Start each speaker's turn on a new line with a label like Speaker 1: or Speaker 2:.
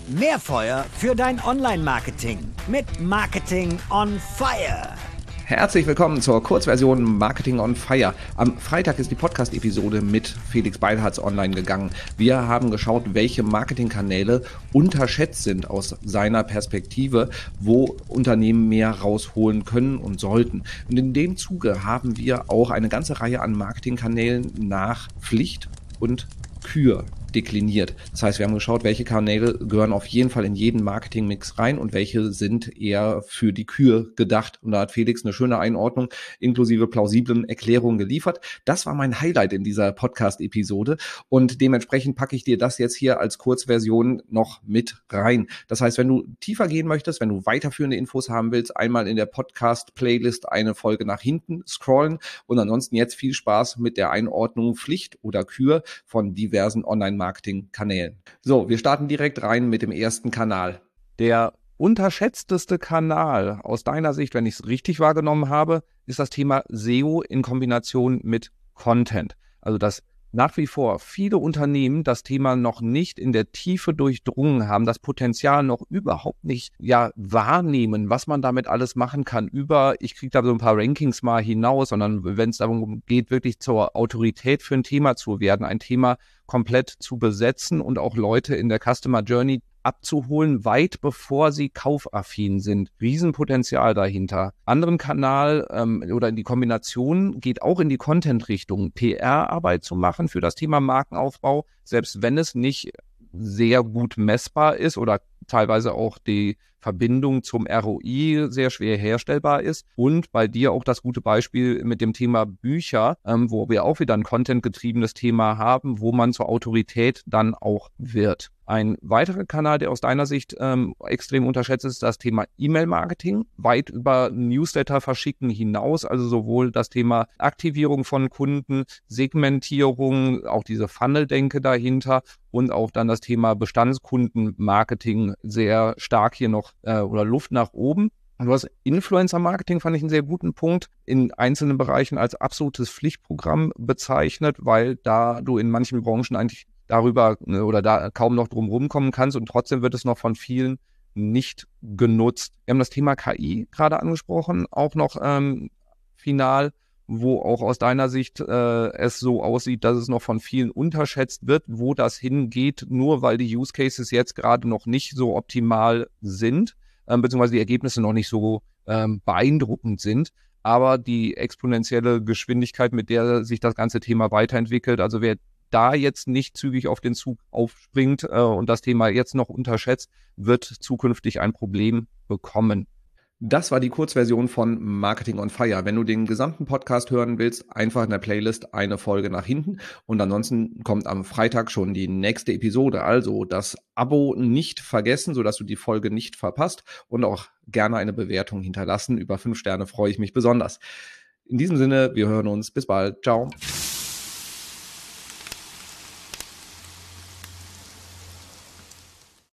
Speaker 1: Mehr Feuer für dein Online-Marketing mit Marketing on Fire.
Speaker 2: Herzlich willkommen zur Kurzversion Marketing on Fire. Am Freitag ist die Podcast-Episode mit Felix Beilharz online gegangen. Wir haben geschaut, welche Marketingkanäle unterschätzt sind aus seiner Perspektive, wo Unternehmen mehr rausholen können und sollten. Und in dem Zuge haben wir auch eine ganze Reihe an Marketingkanälen nach Pflicht und Kür dekliniert. Das heißt, wir haben geschaut, welche Kanäle gehören auf jeden Fall in jeden Marketingmix rein und welche sind eher für die Kür gedacht. Und da hat Felix eine schöne Einordnung inklusive plausiblen Erklärungen geliefert. Das war mein Highlight in dieser Podcast-Episode und dementsprechend packe ich dir das jetzt hier als Kurzversion noch mit rein. Das heißt, wenn du tiefer gehen möchtest, wenn du weiterführende Infos haben willst, einmal in der Podcast-Playlist eine Folge nach hinten scrollen und ansonsten jetzt viel Spaß mit der Einordnung Pflicht oder Kür von diversen Online-Marketing-Kanälen. So, wir starten direkt rein mit dem ersten Kanal.
Speaker 3: Der unterschätzteste Kanal aus deiner Sicht, wenn ich es richtig wahrgenommen habe, ist das Thema SEO in Kombination mit Content. Also dass nach wie vor viele Unternehmen das Thema noch nicht in der Tiefe durchdrungen haben, das Potenzial noch überhaupt nicht wahrnehmen, was man damit alles machen kann ich kriege da so ein paar Rankings mal hinaus, sondern wenn es darum geht, wirklich zur Autorität für ein Thema zu werden, ein Thema komplett zu besetzen und auch Leute in der Customer Journey abzuholen, weit bevor sie kaufaffin sind. Riesenpotenzial dahinter. Anderen Kanal oder in die Kombination geht auch in die Content-Richtung, PR-Arbeit zu machen für das Thema Markenaufbau, selbst wenn es nicht sehr gut messbar ist oder teilweise auch die Verbindung zum ROI sehr schwer herstellbar ist. Und bei dir auch das gute Beispiel mit dem Thema Bücher, wo wir auch wieder ein contentgetriebenes Thema haben, wo man zur Autorität dann auch wird. Ein weiterer Kanal, der aus deiner Sicht extrem unterschätzt ist, das Thema E-Mail-Marketing, weit über Newsletter verschicken hinaus, also sowohl das Thema Aktivierung von Kunden, Segmentierung, auch diese Funnel-Denke dahinter und auch dann das Thema Bestandskundenmarketing sehr stark hier noch oder Luft nach oben. Und du hast Influencer-Marketing, fand ich einen sehr guten Punkt, in einzelnen Bereichen als absolutes Pflichtprogramm bezeichnet, weil da du in manchen Branchen eigentlich darüber oder da kaum noch drum rumkommen kannst und trotzdem wird es noch von vielen nicht genutzt. Wir haben das Thema KI gerade angesprochen, auch noch final, wo auch aus deiner Sicht es so aussieht, dass es noch von vielen unterschätzt wird, wo das hingeht, nur weil die Use Cases jetzt gerade noch nicht so optimal sind, beziehungsweise die Ergebnisse noch nicht so beeindruckend sind. Aber die exponentielle Geschwindigkeit, mit der sich das ganze Thema weiterentwickelt, also wer da jetzt nicht zügig auf den Zug aufspringt und das Thema jetzt noch unterschätzt, wird zukünftig ein Problem bekommen.
Speaker 2: Das war die Kurzversion von Marketing on Fire. Wenn du den gesamten Podcast hören willst, einfach in der Playlist eine Folge nach hinten und ansonsten kommt am Freitag schon die nächste Episode. Also das Abo nicht vergessen, sodass du die Folge nicht verpasst und auch gerne eine Bewertung hinterlassen. Über 5 Sterne freue ich mich besonders. In diesem Sinne, wir hören uns. Bis bald. Ciao.